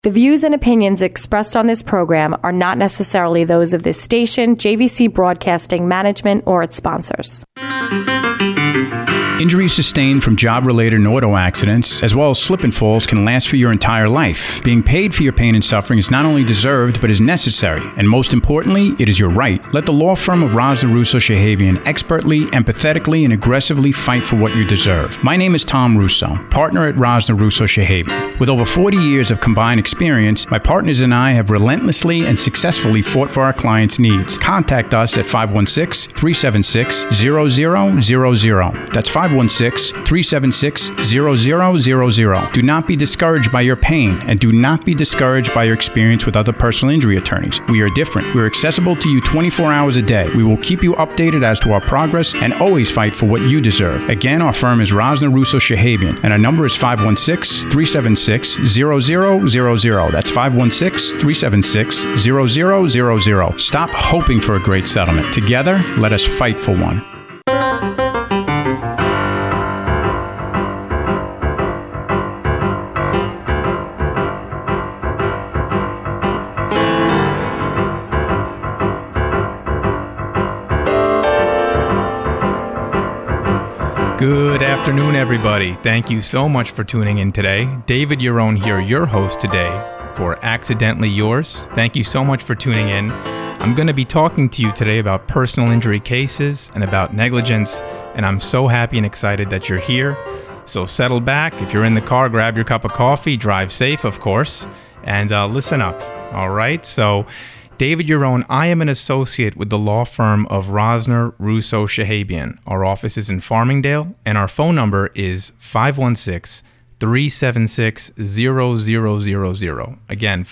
The views and opinions expressed on this program are not necessarily those of this station, JVC Broadcasting Management, or its sponsors. Injuries sustained from job-related and auto accidents, as well as slip and falls, can last for your entire life. Being paid for your pain and suffering is not only deserved, but is necessary. And most importantly, it is your right. Let the law firm of Rosner Russo Shahabian expertly, empathetically, and aggressively fight for what you deserve. My name is Tom Russo, partner at Rosner Russo Shahabian. With over 40 years of combined experience, my partners and I have relentlessly and successfully fought for our clients' needs. Contact us at 516-376-0000. That's 516-376-0000. Do not be discouraged by your pain, and do not be discouraged by your experience with other personal injury attorneys. We are different. We're accessible to you 24 hours a day. We will keep you updated as to our progress and always fight for what you deserve. Again, our firm is Rosner Russo Shahabian, and our number is 516-376-0000. That's 516-376-0000. Stop hoping for a great settlement. Together, let us fight for one. Good afternoon, everybody. Thank you so much for tuning in today. David Yaron here, your host today for Accidentally Yours. Thank you so much for tuning in. I'm going to be talking to you today about personal injury cases and about negligence, and I'm so happy and excited that you're here. So settle back. If you're in the car, grab your cup of coffee, drive safe, of course, and listen up. All right? So David Yaron, I am an associate with the law firm of Rosner Russo Shahabian. Our office is in Farmingdale, and our phone number is 516-376-0000. Again,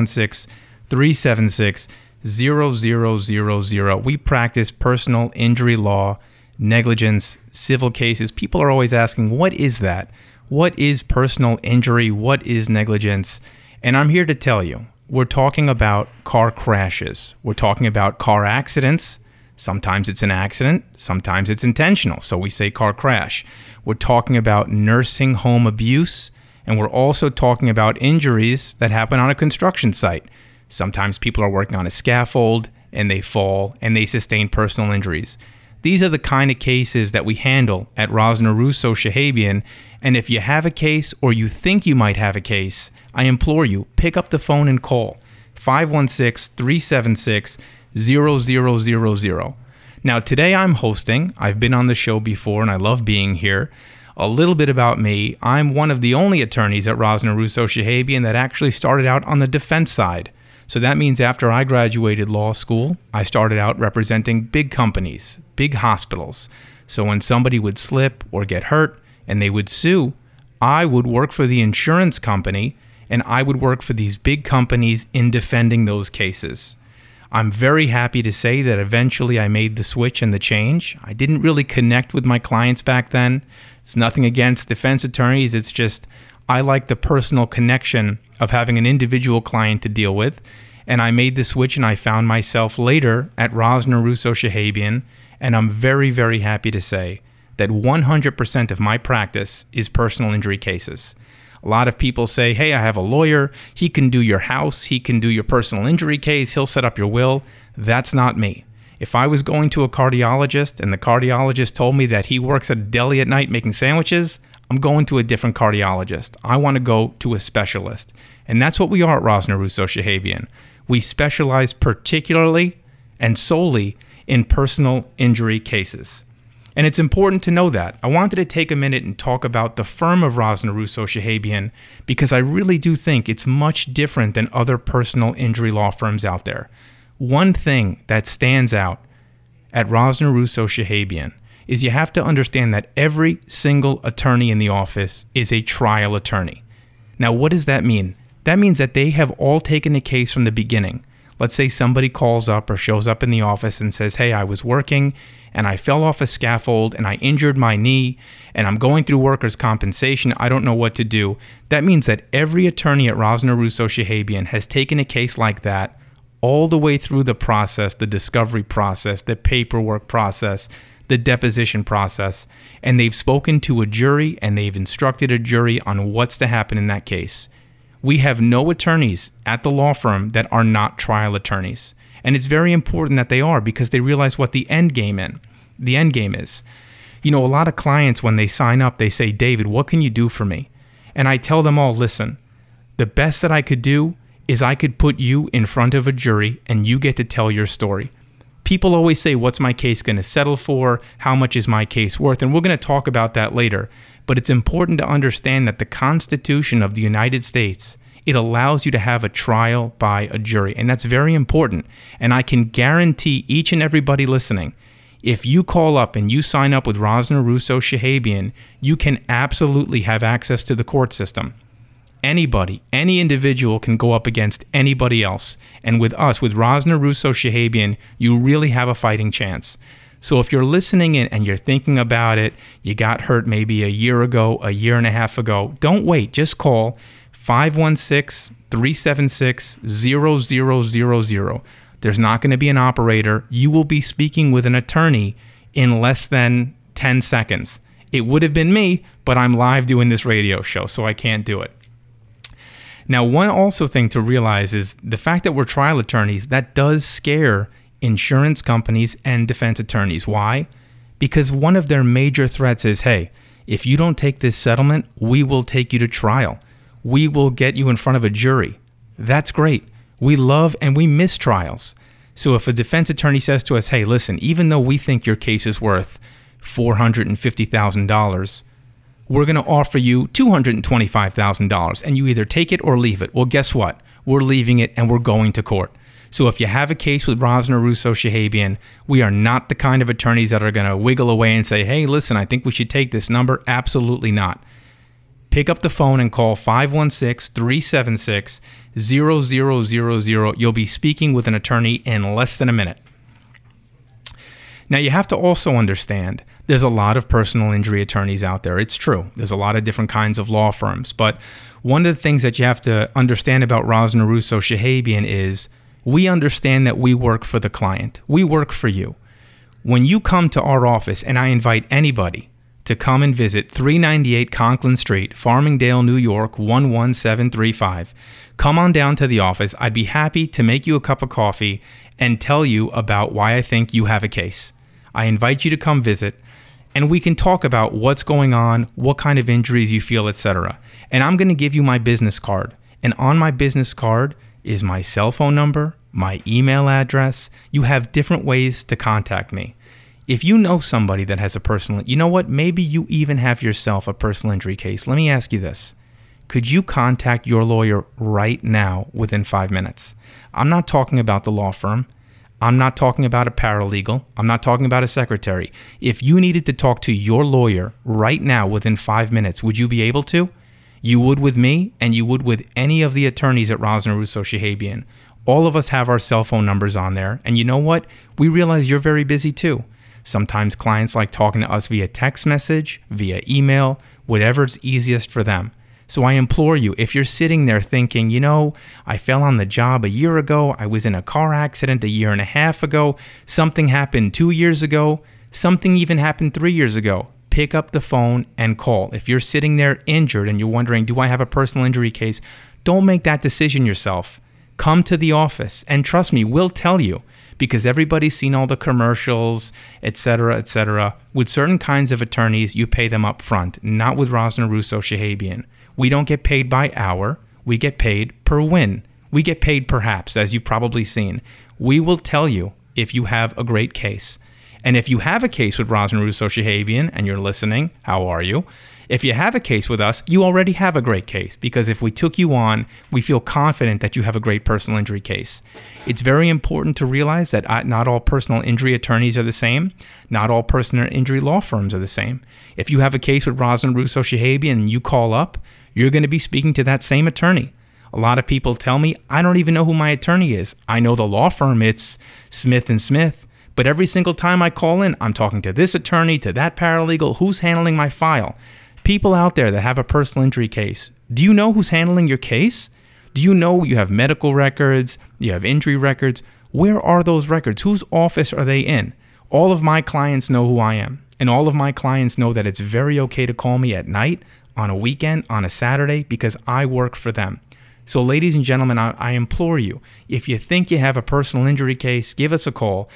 516-376-0000. We practice personal injury law, negligence, civil cases. People are always asking, what is that? What is personal injury? What is negligence? And I'm here to tell you. We're talking about car crashes. We're talking about car accidents. Sometimes it's an accident. Sometimes it's intentional. So we say car crash. We're talking about nursing home abuse. And we're also talking about injuries that happen on a construction site. Sometimes people are working on a scaffold and they fall and they sustain personal injuries. These are the kind of cases that we handle at Rosner Russo Shahabian. And if you have a case or you think you might have a case, I implore you, pick up the phone and call 516-376-0000. Now, today I'm hosting. I've been on the show before and I love being here. A little bit about me. I'm one of the only attorneys at Rosner Russo Shahabian that actually started out on the defense side. So that means after I graduated law school, I started out representing big companies, big hospitals. So when somebody would slip or get hurt and they would sue, I would work for the insurance company and I would work for these big companies in defending those cases. I'm very happy to say that eventually I made the switch and the change. I didn't really connect with my clients back then. It's nothing against defense attorneys. It's just I like the personal connection of having an individual client to deal with. And I made the switch and I found myself later at Rosner Russo Shahabian. And I'm very, very happy to say that 100% of my practice is personal injury cases. A lot of people say, hey, I have a lawyer. He can do your house. He can do your personal injury case. He'll set up your will. That's not me. If I was going to a cardiologist and the cardiologist told me that he works at a deli at night making sandwiches, I'm going to a different cardiologist. I want to go to a specialist. And that's what we are at Rosner Russo Shahabian. We specialize particularly and solely in personal injury cases. And it's important to know that. I wanted to take a minute and talk about the firm of Rosner Russo Shahabian because I really do think it's much different than other personal injury law firms out there. One thing that stands out at Rosner Russo Shahabian is you have to understand that every single attorney in the office is a trial attorney. Now, what does that mean? That means that they have all taken the case from the beginning. Let's say somebody calls up or shows up in the office and says, hey, I was working and I fell off a scaffold and I injured my knee and I'm going through workers' compensation. I don't know what to do. That means that every attorney at Rosner Russo Shahabian has taken a case like that all the way through the process, the discovery process, the paperwork process, the deposition process, and they've spoken to a jury and they've instructed a jury on what's to happen in that case. We have no attorneys at the law firm that are not trial attorneys. And it's very important that they are, because they realize what the end game is. A lot of clients, when they sign up, they say, David, what can you do for me? And I tell them all, listen, the best that I could do is I could put you in front of a jury and you get to tell your story. People always say, what's my case going to settle for? How much is my case worth? And we're going to talk about that later. But it's important to understand that the Constitution of the United States, it allows you to have a trial by a jury. And that's very important. And I can guarantee each and everybody listening, if you call up and you sign up with Rosner Russo Shahabian, you can absolutely have access to the court system. Anybody, any individual can go up against anybody else. And with us, with Rosner Russo Shahabian, you really have a fighting chance. So if you're listening in and you're thinking about it, you got hurt maybe a year ago, a year and a half ago, don't wait. Just call 516-376-0000. There's not going to be an operator. You will be speaking with an attorney in less than 10 seconds. It would have been me, but I'm live doing this radio show, so I can't do it. Now, one also thing to realize is the fact that we're trial attorneys, that does scare insurance companies and defense attorneys. Why? Because one of their major threats is, hey, if you don't take this settlement, we will take you to trial. We will get you in front of a jury. That's great. We love and we miss trials. So if a defense attorney says to us, hey, listen, even though we think your case is worth $450,000, we're going to offer you $225,000 and you either take it or leave it. Well, guess what? We're leaving it and we're going to court. So if you have a case with Rosner Russo Shahabian, we are not the kind of attorneys that are going to wiggle away and say, hey, listen, I think we should take this number. Absolutely not. Pick up the phone and call 516-376-0000. You'll be speaking with an attorney in less than a minute. Now, you have to also understand there's a lot of personal injury attorneys out there. It's true. There's a lot of different kinds of law firms. But one of the things that you have to understand about Rosner Russo Shahabian is we understand that we work for the client. We work for you. When you come to our office, and I invite anybody to come and visit 398 Conklin Street, Farmingdale, New York, 11735. Come on down to the office. I'd be happy to make you a cup of coffee and tell you about why I think you have a case. I invite you to come visit, and we can talk about what's going on, what kind of injuries you feel, etc. And I'm going to give you my business card. And on my business card is my cell phone number, my email address. You have different ways to contact me. If you know somebody that has a personal, you know what, maybe you even have yourself a personal injury case. Let me ask you this. Could you contact your lawyer right now within 5 minutes? I'm not talking about the law firm. I'm not talking about a paralegal. I'm not talking about a secretary. If you needed to talk to your lawyer right now within 5 minutes, would you be able to? You would with me, and you would with any of the attorneys at Rosner Russo Shahabian. All of us have our cell phone numbers on there. And you know what? We realize you're very busy too. Sometimes clients like talking to us via text message, via email, whatever's easiest for them. So I implore you, if you're sitting there thinking, I fell on the job a year ago, I was in a car accident a year and a half ago, something happened 2 years ago, something even happened 3 years ago, pick up the phone and call. If you're sitting there injured and you're wondering, do I have a personal injury case? Don't make that decision yourself. Come to the office, and trust me, we'll tell you. Because everybody's seen all the commercials, etc., etc. With certain kinds of attorneys, you pay them up front, not with Rosner Russo Shahabian. We don't get paid by hour. We get paid per win. We get paid perhaps, as you've probably seen. We will tell you if you have a great case. And if you have a case with Rosner Russo Shahabian and you're listening, how are you? If you have a case with us, you already have a great case, because if we took you on, we feel confident that you have a great personal injury case. It's very important to realize that not all personal injury attorneys are the same. Not all personal injury law firms are the same. If you have a case with Rosner Russo Shahabian and you call up, you're going to be speaking to that same attorney. A lot of people tell me, I don't even know who my attorney is. I know the law firm, it's Smith & Smith. But every single time I call in, I'm talking to this attorney, to that paralegal, who's handling my file. People out there that have a personal injury case, do you know who's handling your case? Do you know you have medical records, you have injury records? Where are those records? Whose office are they in? All of my clients know who I am, and all of my clients know that it's very okay to call me at night, on a weekend, on a Saturday, because I work for them. So ladies and gentlemen, I implore you, if you think you have a personal injury case, give us a call,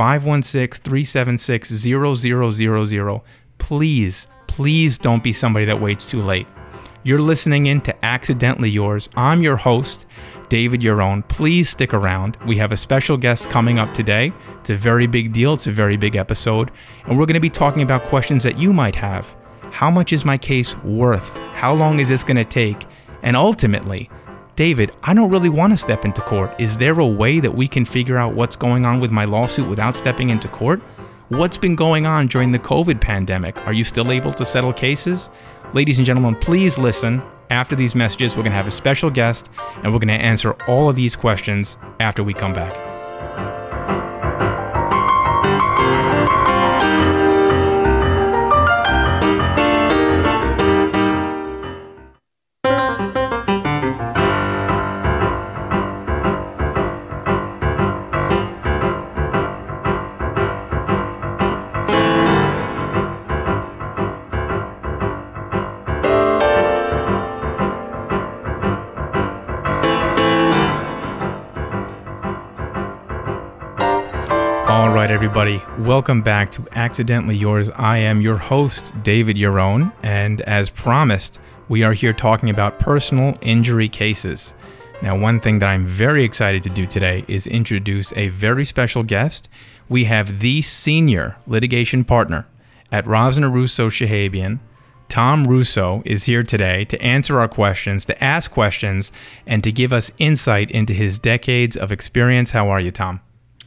516-376-0000. Please don't be somebody that waits too late. You're listening in to Accidentally Yours. I'm your host, David Yaron. Please stick around. We have a special guest coming up today. It's a very big deal. It's a very big episode. And we're going to be talking about questions that you might have. How much is my case worth? How long is this going to take? And ultimately, David, I don't really want to step into court. Is there a way that we can figure out what's going on with my lawsuit without stepping into court? What's been going on during the COVID pandemic? Are you still able to settle cases? Ladies and gentlemen, please listen. After these messages, we're going to have a special guest, and we're going to answer all of these questions after we come back. All right, everybody, welcome back to Accidentally Yours. I am your host, David Yaron, and as promised, we are here talking about personal injury cases. Now, one thing that I'm very excited to do today is introduce a very special guest. We have the senior litigation partner at Rosner Russo Shahabian. Tom Russo is here today to answer our questions, to ask questions, and to give us insight into his decades of experience. How are you, Tom?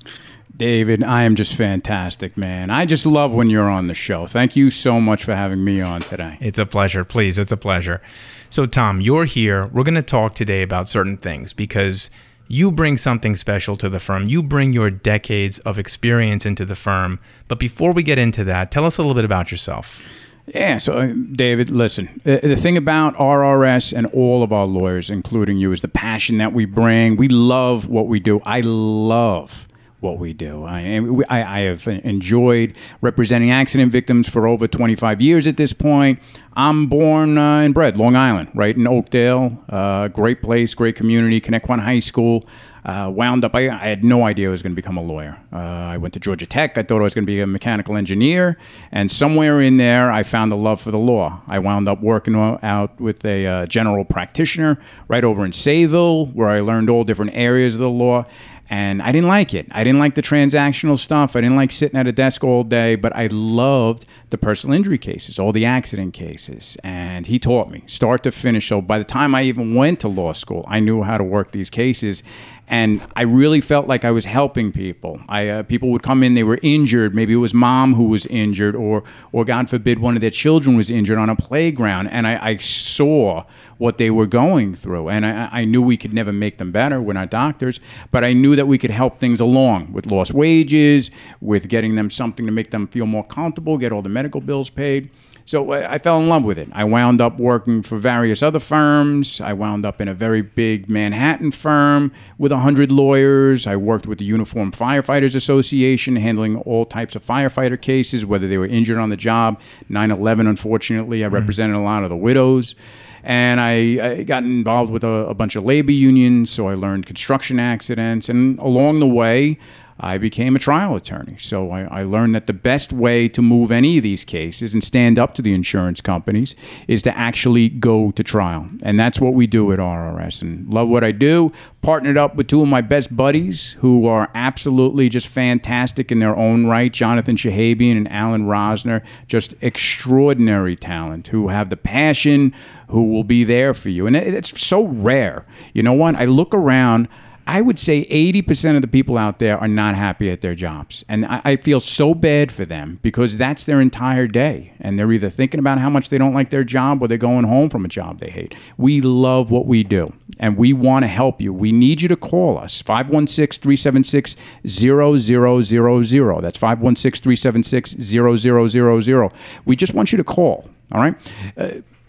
David, I am just fantastic, man. I just love when you're on the show. Thank you so much for having me on today. It's a pleasure. Please, it's a pleasure. So, Tom, you're here. We're going to talk today about certain things because you bring something special to the firm. You bring your decades of experience into the firm. But before we get into that, tell us a little bit about yourself. Yeah, so David, listen, the thing about RRS and all of our lawyers, including you, is the passion that we bring. We love what we do. I love what we do. I have enjoyed representing accident victims for over 25 years at this point. I'm born and bred Long Island, right in Oakdale. Great place, great community, Connecticut High School. Wound up, I had no idea I was going to become a lawyer. I went to Georgia Tech. I thought I was going to be a mechanical engineer. And somewhere in there, I found a love for the law. I wound up working out with a general practitioner right over in Sayville, where I learned all different areas of the law. And I didn't like it. I didn't like the transactional stuff. I didn't like sitting at a desk all day, but I loved the personal injury cases, all the accident cases. And he taught me start to finish. So by the time I even went to law school, I knew how to work these cases. And I really felt like I was helping people. People would come in, they were injured. Maybe it was mom who was injured, or God forbid, one of their children was injured on a playground. And I saw what they were going through. And I knew we could never make them better. We're not doctors. But I knew that we could help things along with lost wages, with getting them something to make them feel more comfortable, get all the medical bills paid. So I fell in love with it. I wound up working for various other firms. I wound up in a very big Manhattan firm with 100 lawyers. I worked with the Uniform Firefighters Association, handling all types of firefighter cases, whether they were injured on the job. 9/11, unfortunately, I represented a lot of the widows. And I got involved with a bunch of labor unions, so I learned construction accidents. And along the way, I became a trial attorney. So I learned that the best way to move any of these cases and stand up to the insurance companies is to actually go to trial. And that's what we do at RRS. And love what I do. Partnered up with two of my best buddies who are absolutely just fantastic in their own right, Jonathan Shahabian and Alan Rosner, just extraordinary talent who have the passion, who will be there for you. And it's so rare. You know what? I look around. I would say 80% of the people out there are not happy at their jobs. And I feel so bad for them because that's their entire day. And they're either thinking about how much they don't like their job or they're going home from a job they hate. We love what we do, and we want to help you. We need you to call us, 516-376-0000. That's 516-376-0000. We just want you to call, all right?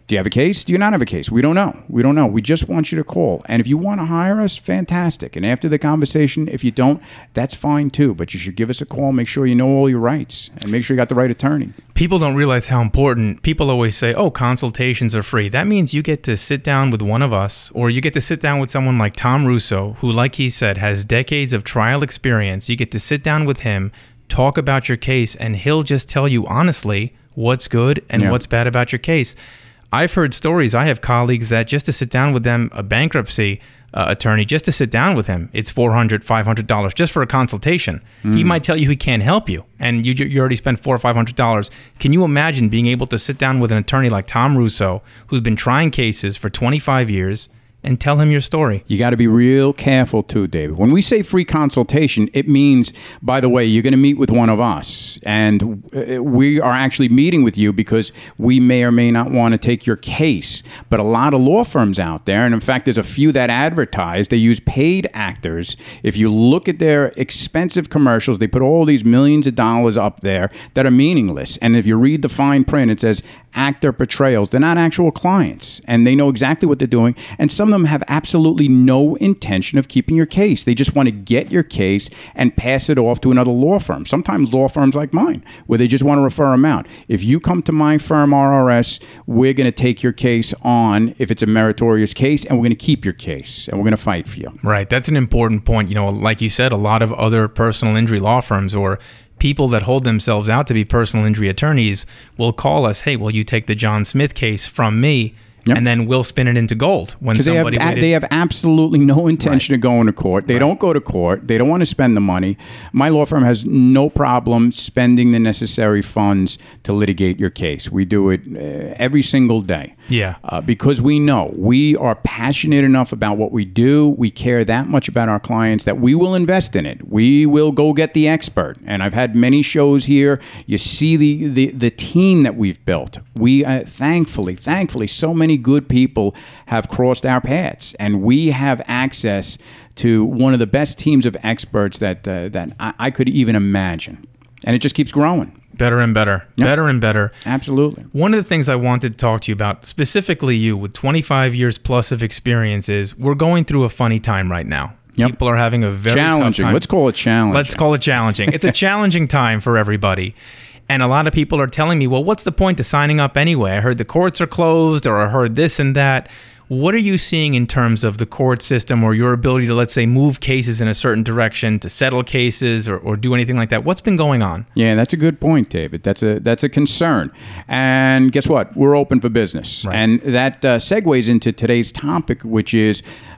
Do you have a case? Do you not have a case? We don't know. We just want you to call. And if you want to hire us, fantastic. And after the conversation, if you don't, that's fine too. But you should give us a call. Make sure you know all your rights and make sure you got the right attorney. People don't realize how important. People always say, oh, consultations are free. That means you get to sit down with one of us, or you get to sit down with someone like Tom Russo, who, like he said, has decades of trial experience. You get to sit down with him, talk about your case, and he'll just tell you honestly what's good and what's bad about your case. I've heard stories. I have colleagues that just to sit down with them, a bankruptcy attorney, just to sit down with him, it's $400, $500 just for a consultation. He might tell you he can't help you, and you already spent $400 or $500. Can you imagine being able to sit down with an attorney like Tom Russo, who's been trying cases for 25 years, and tell him your story? You got to be real careful too, David. When we say free consultation, it means, by the way, you're going to meet with one of us. And we are actually meeting with you because we may or may not want to take your case. But a lot of law firms out there, and in fact, there's a few that advertise, they use paid actors. If you look at their expensive commercials, they put all these millions of dollars up there that are meaningless. And if you read the fine print, it says actor portrayals. They're not actual clients, and they know exactly what they're doing. And some of them have absolutely no intention of keeping your case. They just want to get your case and pass it off to another law firm. Sometimes law firms like mine, where they just want to refer them out. If you come to my firm, RRS, we're going to take your case on if it's a meritorious case, and we're going to keep your case, and we're going to fight for you. Right. That's an important point. You know, like you said, a lot of other personal injury law firms or people that hold themselves out to be personal injury attorneys will call us, hey, will you take the John Smith case from me? Yep. And then we'll spin it into gold when somebody they have absolutely no intention of going to court. They don't go to court. They don't want to spend the money. My law firm has no problem spending the necessary funds to litigate your case. We do it every single day. Yeah. Because we know we are passionate enough about what we do. We care that much about our clients that we will invest in it. We will go get the expert. And I've had many shows here. You see the team that we've built. We thankfully, so many good people have crossed our paths, and we have access to one of the best teams of experts that I could even imagine. And it just keeps growing. Better and better. Yep. Better and better. Absolutely. One of the things I wanted to talk to you about, specifically you, with 25 years plus of experience, is we're going through a funny time right now. Yep. People are having a very challenging. Tough time. Let's call it challenging. Let's call it challenging. It's a challenging time for everybody. And a lot of people are telling me, well, what's the point of signing up anyway? I heard the courts are closed, or I heard this and that. What are you seeing in terms of the court system or your ability to, let's say, move cases in a certain direction, to settle cases or do anything like that? What's been going on? Yeah, that's a good point, David. That's a concern. And guess what? We're open for business. Right. And that segues into today's topic, which is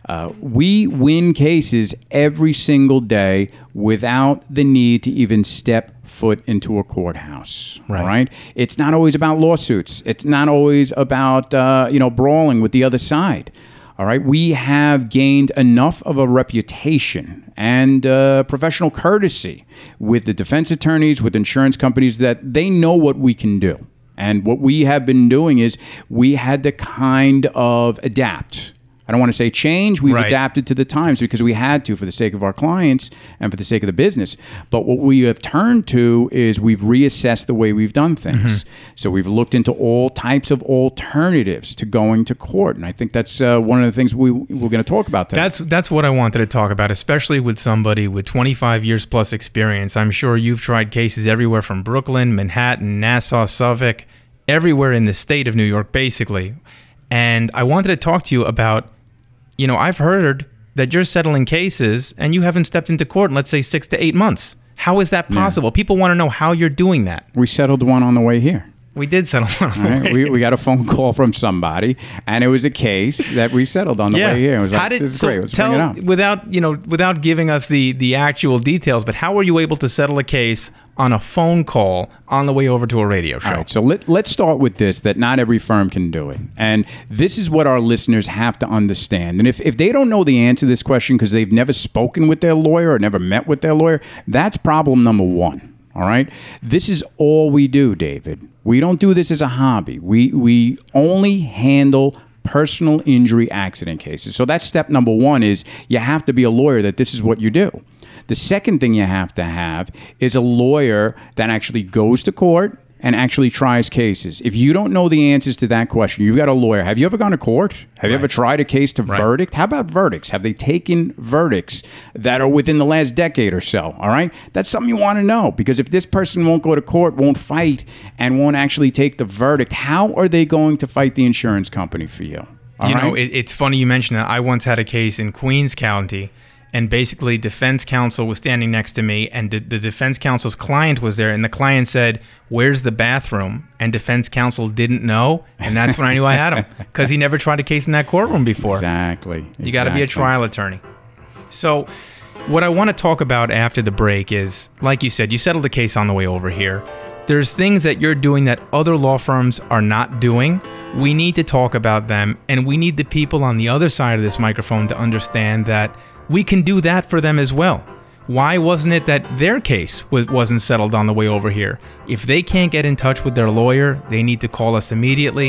we win cases every single day without the need to even step foot into a courthouse. Right. All right. It's not always about lawsuits. It's not always about brawling with the other side. All right. We have gained enough of a reputation and professional courtesy with the defense attorneys, with insurance companies, that they know what we can do. And what we have been doing is we had to kind of adapt. I don't want to say change. We've adapted to the times because we had to, for the sake of our clients and for the sake of the business. But what we have turned to is we've reassessed the way we've done things. Mm-hmm. So we've looked into all types of alternatives to going to court. And I think that's one of the things we're going to talk about today. That's what I wanted to talk about, especially with somebody with 25 years plus experience. I'm sure you've tried cases everywhere from Brooklyn, Manhattan, Nassau, Suffolk, everywhere in the state of New York, basically. And I wanted to talk to you about, I've heard that you're settling cases and you haven't stepped into court in, let's say, 6 to 8 months. How is that possible? Yeah. People want to know how you're doing that. We settled one on the way here. We did settle one on the way here. We got a phone call from somebody, and it was a case that we settled on the way here. It was like, this is great. Let's bring it up. Without giving us the actual details, but how were you able to settle a case on a phone call on the way over to a radio show? All right, so let's start with this, that not every firm can do it. And this is what our listeners have to understand. And if they don't know the answer to this question because they've never spoken with their lawyer or never met with their lawyer, that's problem number one. All right? This is all we do, David. We don't do this as a hobby. We only handle personal injury accident cases. So that's step number one, is you have to be a lawyer that this is what you do. The second thing you have to have is a lawyer that actually goes to court and actually tries cases? If you don't know the answers to that question, you've got a lawyer. Have you ever gone to court? Have you ever tried a case to verdict? How about verdicts? Have they taken verdicts that are within the last decade or so? All right? That's something you want to know, because if this person won't go to court, won't fight, and won't actually take the verdict, how are they going to fight the insurance company for you? All right? It's funny you mention that. I once had a case in Queens County, and basically defense counsel was standing next to me, and the defense counsel's client was there, and the client said, "Where's the bathroom?" And defense counsel didn't know, and that's when I knew I had him, because he never tried a case in that courtroom before. Exactly. You got to be a trial attorney. So what I want to talk about after the break is, like you said, you settled the case on the way over here. There's things that you're doing that other law firms are not doing. We need to talk about them, and we need the people on the other side of this microphone to understand that we can do that for them as well. Why wasn't it that their case wasn't settled on the way over here? If they can't get in touch with their lawyer, they need to call us immediately,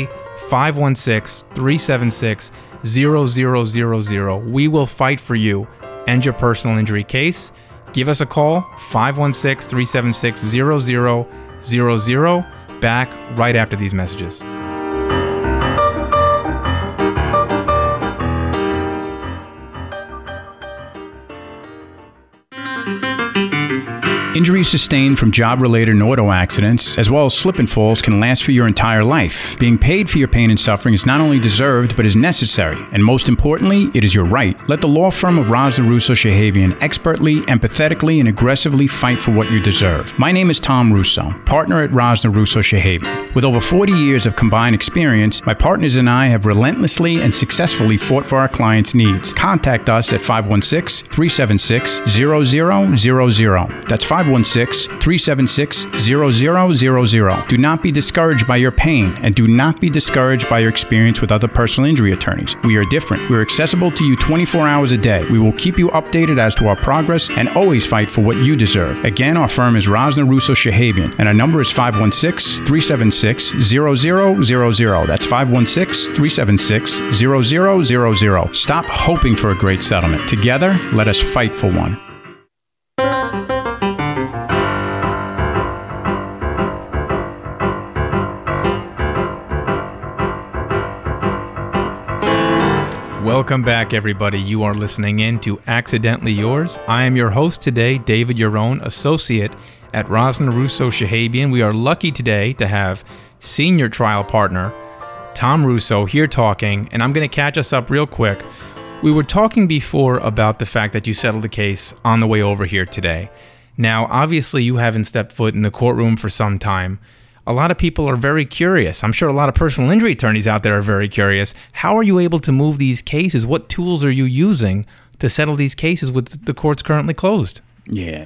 516-376-0000. We will fight for you and your personal injury case. Give us a call, 516-376-0000. Back right after these messages. Injuries sustained from job-related and auto accidents, as well as slip and falls, can last for your entire life. Being paid for your pain and suffering is not only deserved, but is necessary. And most importantly, it is your right. Let the law firm of Rosner Russo Shahabian expertly, empathetically, and aggressively fight for what you deserve. My name is Tom Russo, partner at Rosner Russo Shahabian. With over 40 years of combined experience, my partners and I have relentlessly and successfully fought for our clients' needs. Contact us at 516-376-0000. That's 516-376-0000. Do not be discouraged by your pain, and do not be discouraged by your experience with other personal injury attorneys. We are different. We're accessible to you 24 hours a day. We will keep you updated as to our progress and always fight for what you deserve. Again, our firm is Rosner Russo Shahabian, and our number is 516-376-0000. That's 516-376-0000. Stop hoping for a great settlement. Together, let us fight for one. Welcome back, everybody. You are listening in to Accidentally Yours. I am your host today, David Yaron, associate at Rosner Russo Shahabian. We are lucky today to have senior trial partner Tom Russo here talking, and I'm going to catch us up real quick. We were talking before about the fact that you settled the case on the way over here today. Now, obviously, you haven't stepped foot in the courtroom for some time. A lot of people are very curious. I'm sure a lot of personal injury attorneys out there are very curious. How are you able to move these cases? What tools are you using to settle these cases with the courts currently closed? Yeah,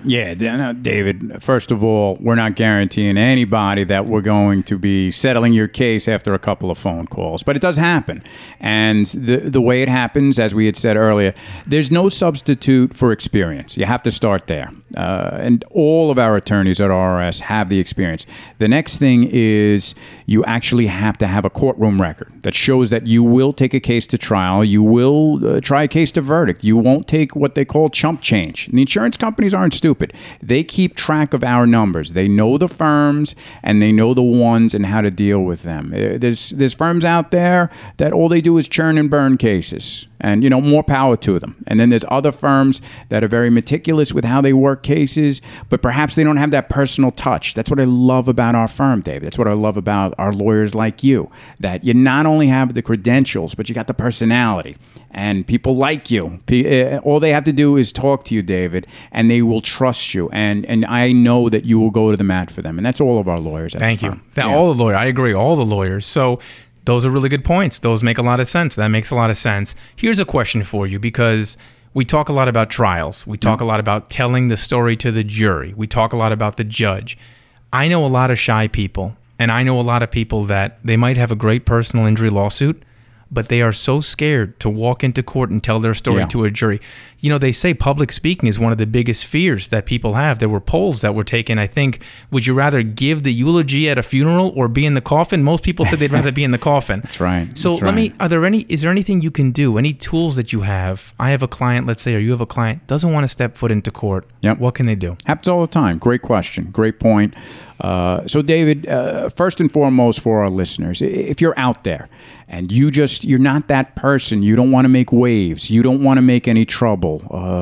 David, first of all, we're not guaranteeing anybody that we're going to be settling your case after a couple of phone calls, but it does happen. And the way it happens, as we had said earlier, there's no substitute for experience. You have to start there. And all of our attorneys at RRS have the experience. The next thing is you actually have to have a courtroom record that shows that you will take a case to trial. You will try a case to verdict. You won't take what they call chump change. And the insurance companies aren't stupid. They keep track of our numbers. They know the firms, and they know the ones and how to deal with them. There's firms out there that all they do is churn and burn cases. And, more power to them. And then there's other firms that are very meticulous with how they work cases, but perhaps they don't have that personal touch. That's what I love about our firm, David. That's what I love about our lawyers like you, that you not only have the credentials, but you got the personality. And people like you. All they have to do is talk to you, David, and they will trust you. And I know that you will go to the mat for them. And that's all of our lawyers. Thank you. All the lawyers. I agree. All the lawyers. So those are really good points. Those make a lot of sense. That makes a lot of sense. Here's a question for you, because we talk a lot about trials. We talk a lot about telling the story to the jury. We talk a lot about the judge. I know a lot of shy people, and I know a lot of people that they might have a great personal injury lawsuit, but they are so scared to walk into court and tell their story to a jury. You know, they say public speaking is one of the biggest fears that people have. There were polls that were taken. I think, would you rather give the eulogy at a funeral or be in the coffin? Most people said they'd rather be in the coffin. That's right. So is there anything you can do? Any tools that you have? I have a client, let's say, or you have a client, doesn't want to step foot into court. Yep. What can they do? Happens all the time. Great question. Great point. So David, first and foremost for our listeners, if you're out there and you're not that person, you don't want to make waves, you don't want to make any trouble,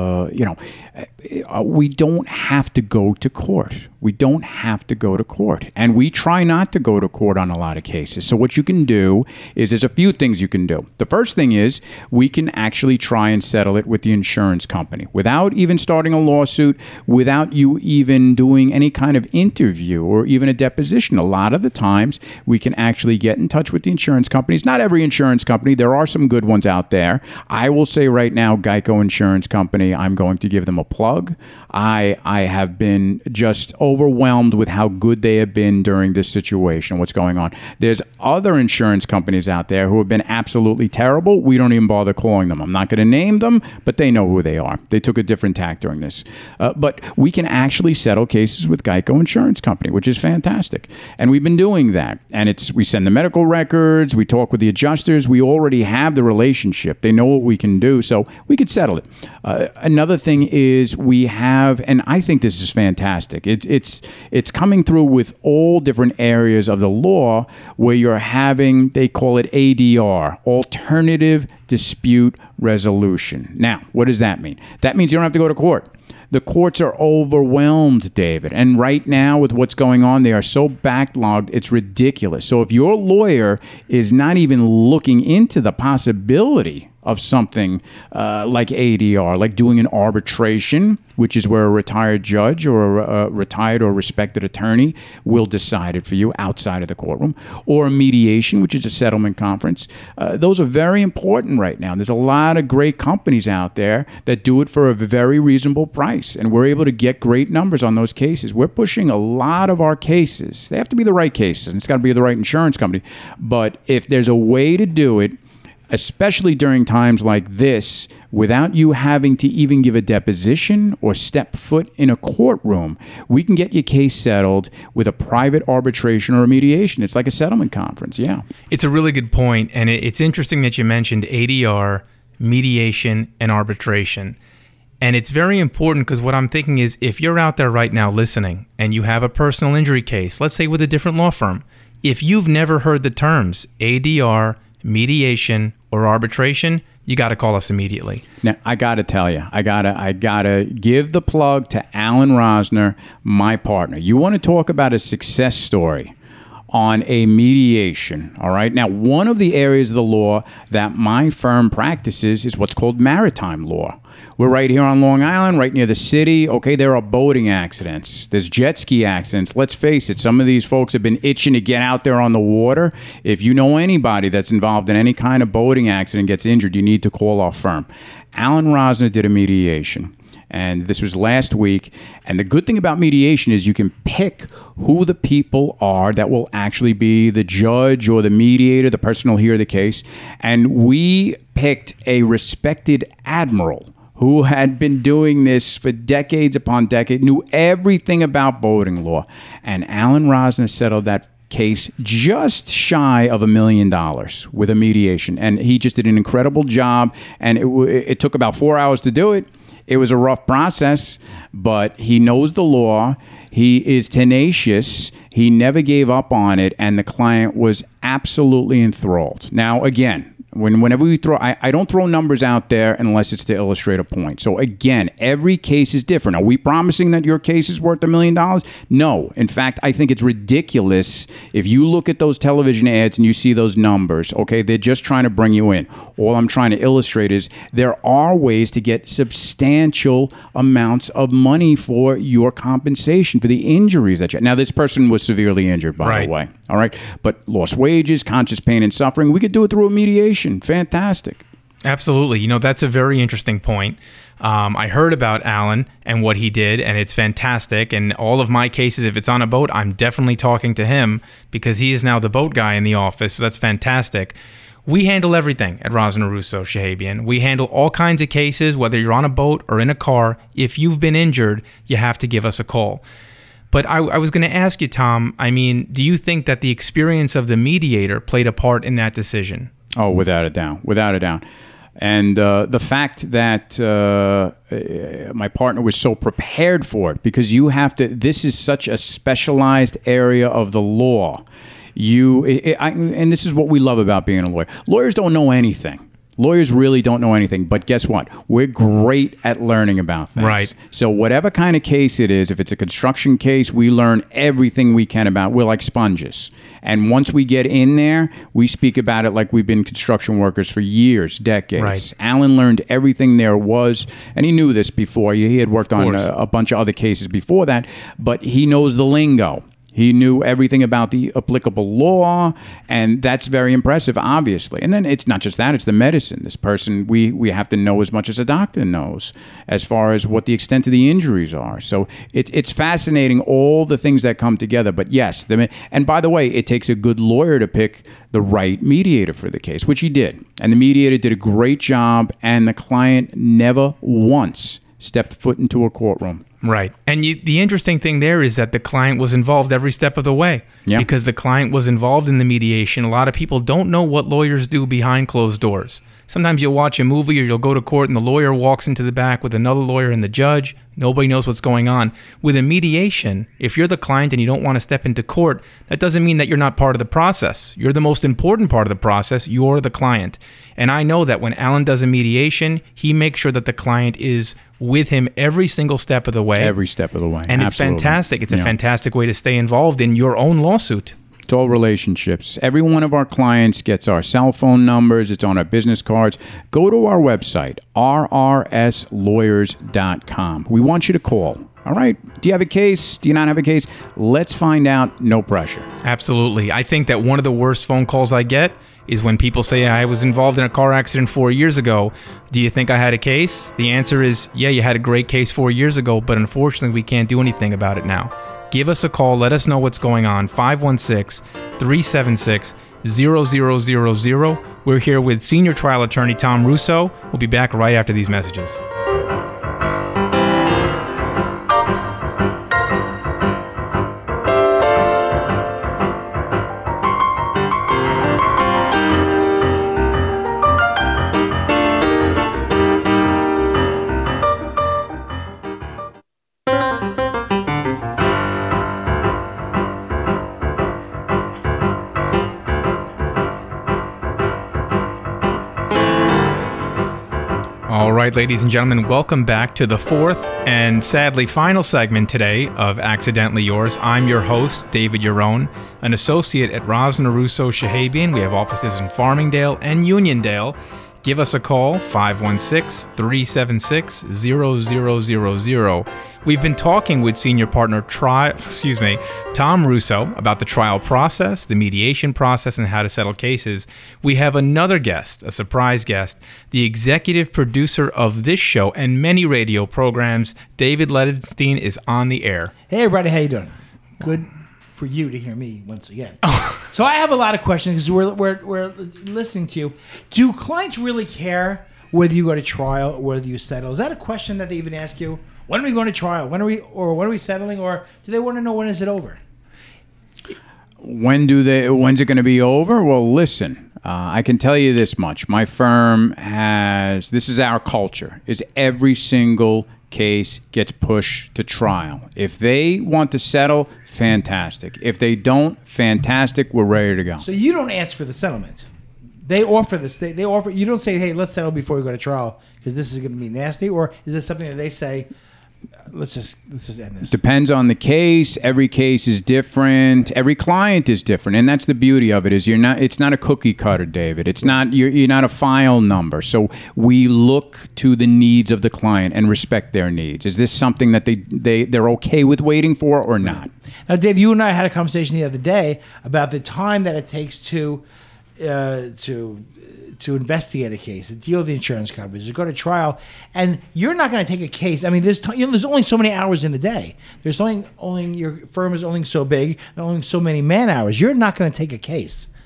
we don't have to go to court. We don't have to go to court. And we try not to go to court on a lot of cases. So what you can do is there's a few things you can do. The first thing is we can actually try and settle it with the insurance company without even starting a lawsuit, without you even doing any kind of interview or even a deposition. A lot of the times we can actually get in touch with the insurance companies. Not every insurance company. There are some good ones out there. I will say right now, Geico Insurance Company, I'm going to give them a plug. I have been just overwhelmed with how good they have been during this situation, what's going on. There's other insurance companies out there who have been absolutely terrible. We don't even bother calling them. I'm not going to name them, but they know who they are. They took a different tack during this. But we can actually settle cases with Geico Insurance Company, which is fantastic. And we've been doing that. And we send the medical records, we talk with the adjusters, we already have the relationship. They know what we can do, so we could settle it. Another thing is we have, and I think this is fantastic, it's coming through with all different areas of the law where you're having, they call it ADR, Alternative Dispute Resolution. Now, what does that mean? That means you don't have to go to court. The courts are overwhelmed, David. And right now with what's going on, they are so backlogged, it's ridiculous. So if your lawyer is not even looking into the possibility of something like ADR, like doing an arbitration, which is where a retired judge or a retired or respected attorney will decide it for you outside of the courtroom, or a mediation, which is a settlement conference. Those are very important right now. There's a lot of great companies out there that do it for a very reasonable price, and we're able to get great numbers on those cases. We're pushing a lot of our cases. They have to be the right cases, and it's got to be the right insurance company. But if there's a way to do it, especially during times like this, without you having to even give a deposition or step foot in a courtroom, we can get your case settled with a private arbitration or a mediation. It's like a settlement conference, yeah. It's a really good point, and it's interesting that you mentioned ADR, mediation, and arbitration. And it's very important because what I'm thinking is if you're out there right now listening and you have a personal injury case, let's say with a different law firm, if you've never heard the terms ADR, mediation, or arbitration, you got to call us immediately. Now, I got to tell you, I gotta give the plug to Alan Rosner, my partner. You want to talk about a success story on a mediation, all right? Now, one of the areas of the law that my firm practices is what's called maritime law. We're right here on Long Island, right near the city. Okay, there are boating accidents. There's jet ski accidents. Let's face it, some of these folks have been itching to get out there on the water. If you know anybody that's involved in any kind of boating accident gets injured, you need to call our firm. Alan Rosner did a mediation. And this was last week. And the good thing about mediation is you can pick who the people are that will actually be the judge or the mediator, the person who will hear the case. And we picked a respected admiral who had been doing this for decades upon decades, knew everything about boating law. And Alan Rosner settled that case just shy of $1 million with a mediation. And he just did an incredible job. And it took about 4 hours to do it. It was a rough process, but he knows the law. He is tenacious. He never gave up on it, and the client was absolutely enthralled. Now, again, whenever we throw, I don't throw numbers out there unless it's to illustrate a point. So again, every case is different. Are we promising that your case is worth $1 million? No. In fact, I think it's ridiculous. If you look at those television ads and you see those numbers, okay, they're just trying to bring you in. All I'm trying to illustrate is there are ways to get substantial amounts of money for your compensation for the injuries that you had. Now, this person was severely injured, by the way. All right. But lost wages, conscious pain and suffering, we could do it through a mediation. Fantastic. Absolutely. You know, that's a very interesting point. I heard about Alan and what he did, and it's fantastic. And all of my cases, if it's on a boat, I'm definitely talking to him because he is now the boat guy in the office. So that's fantastic. We handle everything at Rosner Russo Shahabian. We handle all kinds of cases, whether you're on a boat or in a car. If you've been injured, you have to give us a call. But I was going to ask you, Tom, I mean, do you think that the experience of the mediator played a part in that decision? Oh, without a doubt. Without a doubt. And the fact that my partner was so prepared for it, because you have to, this is such a specialized area of the law. And this is what we love about being a lawyer. Lawyers don't know anything. Lawyers really don't know anything, but guess what? We're great at learning about things. Right. So whatever kind of case it is, if it's a construction case, we learn everything we can about. We're like sponges. And once we get in there, we speak about it like we've been construction workers for years, decades. Right. Alan learned everything there was, and he knew this before. He had worked on a bunch of other cases before that, but he knows the lingo. He knew everything about the applicable law, and that's very impressive, obviously. And then it's not just that, it's the medicine. This person, we have to know as much as a doctor knows as far as what the extent of the injuries are. So it's fascinating, all the things that come together. But yes, and by the way, it takes a good lawyer to pick the right mediator for the case, which he did. And the mediator did a great job, and the client never once stepped foot into a courtroom. Right. And the interesting thing there is that the client was involved every step of the way. Yeah. Because the client was involved in the mediation. A lot of people don't know what lawyers do behind closed doors. Sometimes you'll watch a movie or you'll go to court and the lawyer walks into the back with another lawyer and the judge. Nobody knows what's going on. With a mediation, if you're the client and you don't want to step into court, that doesn't mean that you're not part of the process. You're the most important part of the process. You're the client. And I know that when Alan does a mediation, he makes sure that the client is with him every single step of the way. Every step of the way. And Absolutely. It's fantastic. It's a fantastic way to stay involved in your own lawsuit. It's all relationships. Every one of our clients gets our cell phone numbers. It's on our business cards. Go to our website, rrslawyers.com. We want you to call. All right. Do you have a case? Do you not have a case? Let's find out. No pressure. Absolutely. I think that one of the worst phone calls I get is when people say, I was involved in a car accident 4 years ago. Do you think I had a case? The answer is, yeah, you had a great case 4 years ago, but unfortunately we can't do anything about it now. Give us a call. Let us know what's going on. 516-376-0000. We're here with senior trial attorney Tom Russo. We'll be back right after these messages. All right, ladies and gentlemen, welcome back to the fourth and sadly final segment today of Accidentally Yours. I'm your host, David Yaron, an associate at Rosner Russo Shahabian. We have offices in Farmingdale and Uniondale. Give us a call, 516-376-0000. We've been talking with senior partner Tom Russo about the trial process, the mediation process, and how to settle cases. We have another guest, a surprise guest, the executive producer of this show and many radio programs. David Ledenstein is on the air. Hey, everybody. How you doing? Good for you to hear me once again. So I have a lot of questions because we're listening to you. Do clients really care whether you go to trial or whether you settle? Is that a question that they even ask you? When are we going to trial? When are we settling? Or do they want to know when is it over? When's it going to be over? Well, listen, I can tell you this much. My firm this is our culture, is every single case gets pushed to trial. If they want to settle, fantastic. If they don't, fantastic. We're ready to go. So you don't ask for the settlement. They offer this. They offer. You don't say, "Hey, let's settle before we go to trial because this is going to be nasty," or is this something that they say, "Let's just end this"? Depends on the case. Every case is different. Every client is different, and that's the beauty of it. Is it's not a cookie cutter, David. It's not you're not a file number. So we look to the needs of the client and respect their needs. Is this something that they're okay with waiting for or not? Now, Dave, you and I had a conversation the other day about the time that it takes to investigate a case, to deal with the insurance coverage, to go to trial, and you're not going to take a case. I mean, there's only so many hours in a day. There's only your firm is only so big, and only so many man hours. You're not going to take a case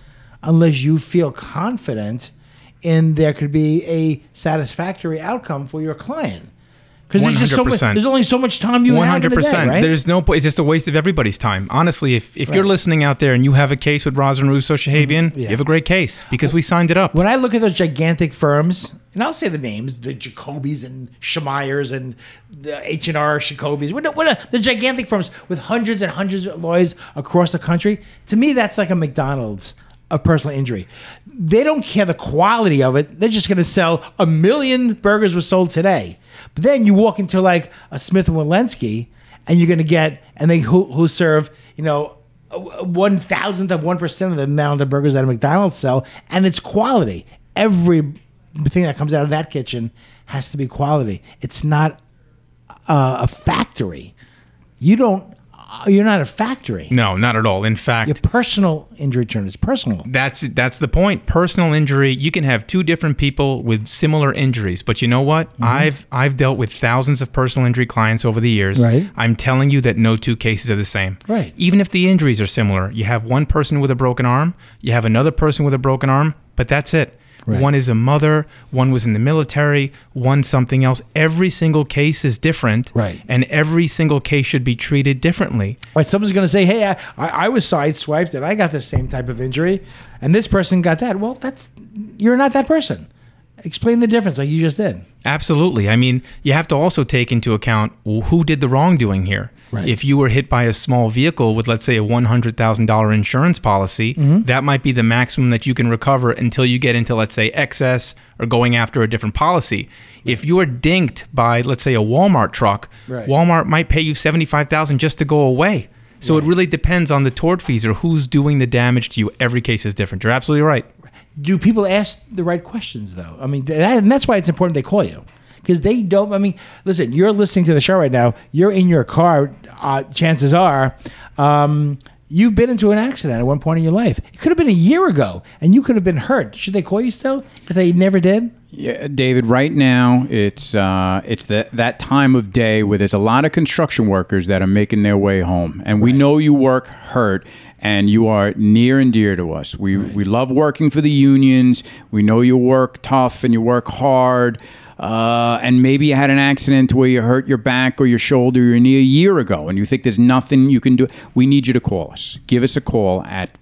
unless you feel confident in there could be a satisfactory outcome for your client. Because there's just so much, there's only so much time you have in the day, right? There's no point. It's just a waste of everybody's time. Honestly, if you're listening out there and you have a case with Rosner Russo Shahabian, you have a great case because we signed it up. When I look at those gigantic firms, and I'll say the names, the Jacobys and Schmeyers and the H&R Jacobys, the gigantic firms with hundreds and hundreds of lawyers across the country, to me, that's like a McDonald's of personal injury. They don't care the quality of it. They're just going to sell 1 million burgers were sold today. But then you walk into like a Smith & Wollensky and you're going to get, and they who serve, 1,000th of 1% of the amount of burgers that a McDonald's sell, and it's quality. Everything that comes out of that kitchen has to be quality. It's not a factory. You're not a factory. No, not at all. In fact, your personal injury attorney is personal. That's the point. Personal injury. You can have two different people with similar injuries, but you know what? I've dealt with thousands of personal injury clients over the years. Right. I'm telling you that no two cases are the same. Right. Even if the injuries are similar, you have one person with a broken arm, you have another person with a broken arm, but that's it. Right. One is a mother, one was in the military, one something else. Every single case is different, right? And every single case should be treated differently. Right. Someone's going to say, hey, I was sideswiped and I got the same type of injury, and this person got that. Well, you're not that person. Explain the difference like you just did. Absolutely. I mean, you have to also take into account who did the wrongdoing here. Right. If you were hit by a small vehicle with, let's say, a $100,000 insurance policy, that might be the maximum that you can recover until you get into, let's say, excess or going after a different policy. Right. If you are dinked by, let's say, a Walmart truck, Walmart might pay you $75,000 just to go away. So it really depends on the tortfeasor, who's doing the damage to you. Every case is different. You're absolutely right. Do people ask the right questions, though? I mean, and that's why it's important they call you. Because they don't, I mean, listen, you're listening to the show right now. You're in your car. Chances are you've been into an accident at one point in your life. It could have been a year ago, and you could have been hurt. Should they call you still if they never did? Yeah, David, right now it's that time of day where there's a lot of construction workers that are making their way home. And we know you work hurt. And you are near and dear to us. We love working for the unions. We know you work tough and you work hard. And maybe you had an accident where you hurt your back or your shoulder or your knee a year ago, and you think there's nothing you can do. We need you to call us. Give us a call at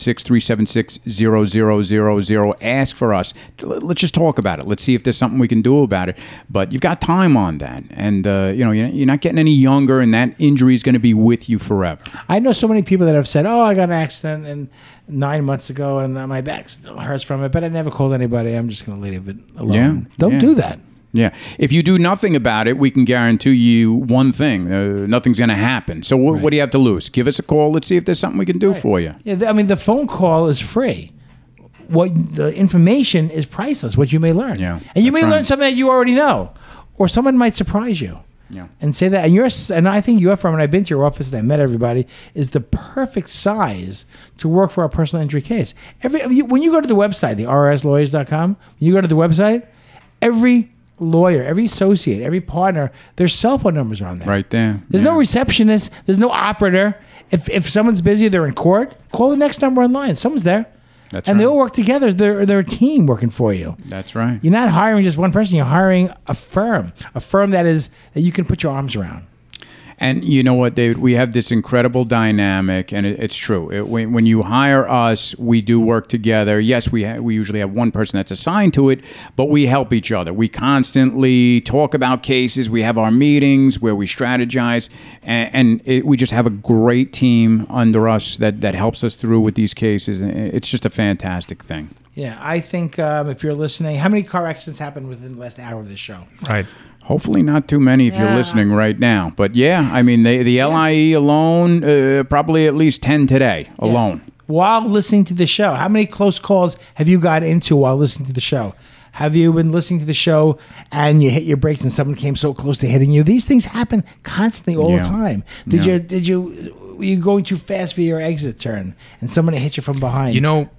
516-376-0000. Ask for us. Let's just talk about it. Let's see if there's something we can do about it. But you've got time on that, and you're not getting any younger, and that injury is going to be with you forever. I know so many people that have said, "Oh, I got an accident and 9 months ago, and my back still hurts from it, but I never called anybody. I'm just going to leave it alone." Don't do that. Yeah. If you do nothing about it, we can guarantee you one thing. Nothing's going to happen. So what do you have to lose? Give us a call. Let's see if there's something we can do for you. Yeah, I mean, the phone call is free. What the information is priceless, what you may learn. Yeah, and you may learn something that you already know. Or someone might surprise you. Yeah. And say that. And I think your firm, and I've been to your office and I met everybody, is the perfect size to work for a personal injury case. When you go to the website, the rslawyers.com, when you go to the website, every lawyer, every associate, every partner, their cell phone numbers are on there. Right there. There's no receptionist. There's no operator. If someone's busy, they're in court, call the next number online. Someone's there. That's and they all work together. They're a team working for you. That's right. You're not hiring just one person. You're hiring a firm that you can put your arms around. And you know what, David? We have this incredible dynamic, and it's true. When you hire us, we do work together. Yes, we usually have one person that's assigned to it, but we help each other. We constantly talk about cases. We have our meetings where we strategize, and we just have a great team under us that helps us through with these cases. It's just a fantastic thing. Yeah, I think if you're listening, how many car accidents happened within the last hour of this show? Right. Hopefully not too many if you're listening right now. But yeah, I mean, the LIE alone, probably at least 10 today alone. While listening to the show, how many close calls have you got into while listening to the show? Have you been listening to the show and you hit your brakes and someone came so close to hitting you? These things happen constantly all the time. Were you going too fast for your exit turn and somebody hit you from behind? You know,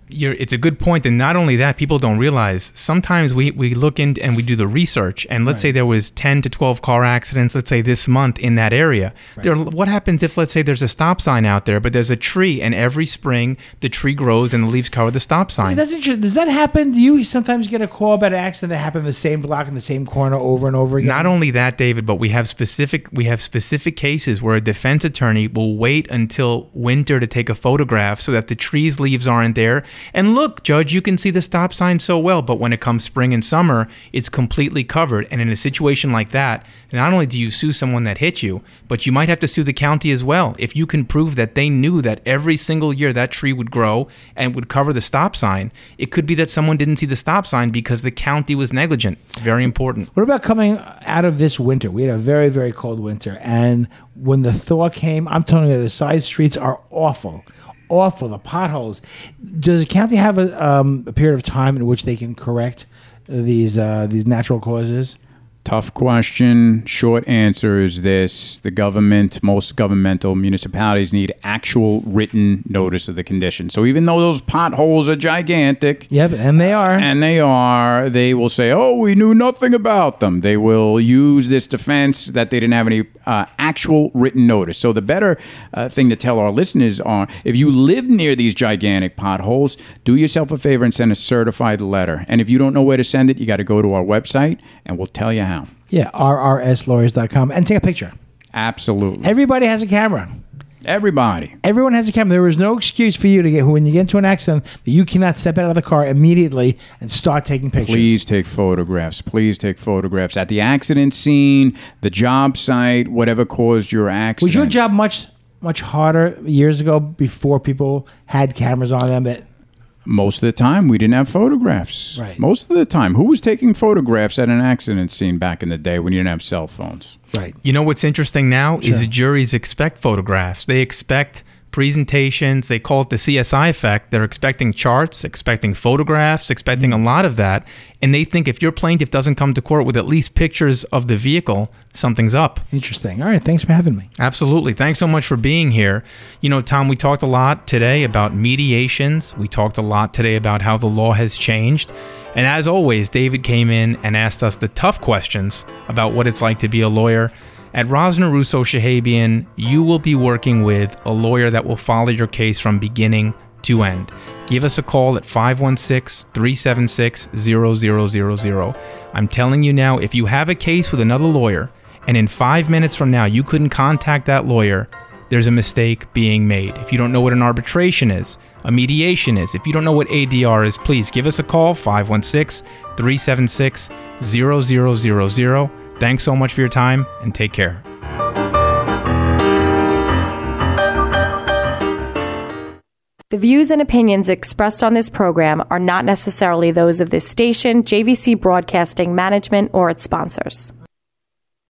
It's a good point. And not only that, people don't realize sometimes we look into and we do the research, and let's say there was 10 to 12 car accidents, let's say this month in that area. What happens if, let's say, there's a stop sign out there, but there's a tree, and every spring the tree grows and the leaves cover the stop sign? That's interesting. Does that happen? Do you sometimes get a call about an accident that happened in the same block in the same corner over and over again? Not only that, David, but we have specific cases where a defense attorney will wait until winter to take a photograph so that the trees' leaves aren't there. And look, Judge, you can see the stop sign so well, but when it comes spring and summer, it's completely covered. And in a situation like that, not only do you sue someone that hit you, but you might have to sue the county as well. If you can prove that they knew that every single year that tree would grow and would cover the stop sign, it could be that someone didn't see the stop sign because the county was negligent. It's very important. What about coming out of this winter? We had a very, very cold winter. And when the thaw came, I'm telling you, the side streets are awful. The potholes. Does the county have a period of time in which they can correct these natural causes? Tough question. Short answer is this. The government, most governmental municipalities need actual written notice of the condition. So even though those potholes are gigantic. Yep, and they are. They will say, oh, we knew nothing about them. They will use this defense that they didn't have any actual written notice. So the better thing to tell our listeners are, if you live near these gigantic potholes, do yourself a favor and send a certified letter. And if you don't know where to send it, you got to go to our website and we'll tell you how. Yeah, rrslawyers.com. And take a picture. Absolutely. Everybody has a camera. Everyone has a camera. There is no excuse for you to when you get into an accident, that you cannot step out of the car immediately and start taking pictures. Please take photographs at the accident scene, the job site, whatever caused your accident. Was your job much harder years ago before people had cameras on them? Most of the time, we didn't have photographs. Right. Most of the time. Who was taking photographs at an accident scene back in the day when you didn't have cell phones? Right. You know what's interesting now is juries expect photographs. They expect presentations. They call it the CSI effect. They're expecting charts, expecting photographs, expecting a lot of that. And they think if your plaintiff doesn't come to court with at least pictures of the vehicle, something's up. Interesting. All right. Thanks for having me. Absolutely. Thanks so much for being here. You know, Tom, we talked a lot today about mediations. We talked a lot today about how the law has changed. And as always, David came in and asked us the tough questions about what it's like to be a lawyer. At Rosner Russo Shahabian, you will be working with a lawyer that will follow your case from beginning to end. Give us a call at 516-376-0000. I'm telling you now, if you have a case with another lawyer, and in 5 minutes from now you couldn't contact that lawyer, there's a mistake being made. If you don't know what an arbitration is, a mediation is, if you don't know what ADR is, please give us a call, 516-376-0000. Thanks so much for your time, and take care. The views and opinions expressed on this program are not necessarily those of this station, JVC Broadcasting Management, or its sponsors.